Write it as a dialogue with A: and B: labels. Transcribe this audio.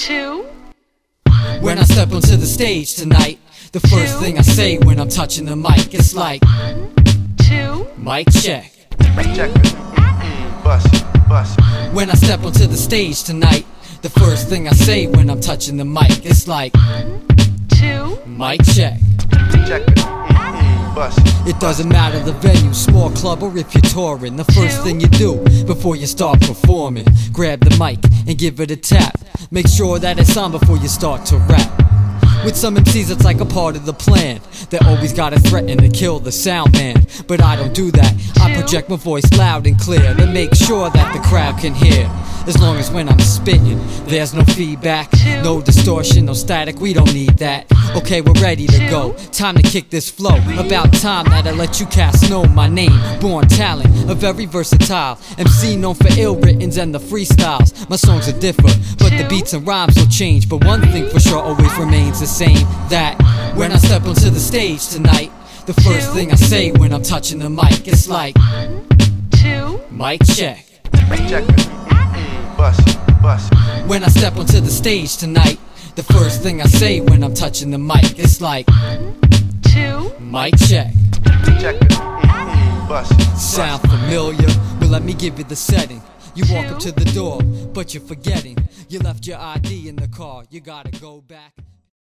A: two.
B: When I step onto the stage tonight, the first thing I say when I'm touching the mic, it's like
A: 1, 2.
B: mic check.
C: Check it. Bust it, bust it.
B: When I step onto the stage tonight, the first thing I say when I'm touching the mic, it's like
A: 1, 2.
B: mic check.
C: Check it. Bust it.
B: It doesn't matter the venue, small club or if you're touring. The first thing you do before you start performing, grab the mic and give it a tap. Make sure that it's on before you start to rap. With some MCs it's like a part of the plan. They always gotta threaten to kill the sound man, but I don't do that. I project my voice loud and clear to make sure that the crowd can hear. As long as when I'm spitting, there's no feedback, no distortion, no static, we don't need that. Okay, we're ready to go, time to kick this flow. About time that I let you cats know my name. Born talent, a very versatile MC known for ill writtens and the freestyles. My songs are different, but the beats and rhymes will change. But one thing for sure always remains the same, that when I step onto the stage tonight, the first thing I say when I'm touching the mic, it's like
A: 1, 2.
B: mic check.
C: Check it. Bust it, bust it.
B: When I step onto the stage tonight, the first thing I say when I'm touching the mic, it's like
A: 1, 2.
B: mic check.
C: Check it. Bust it.
B: Sound familiar? Well, let me give you the setting. You walk up to the door, but you're forgetting. You left your ID in the car, you gotta go back.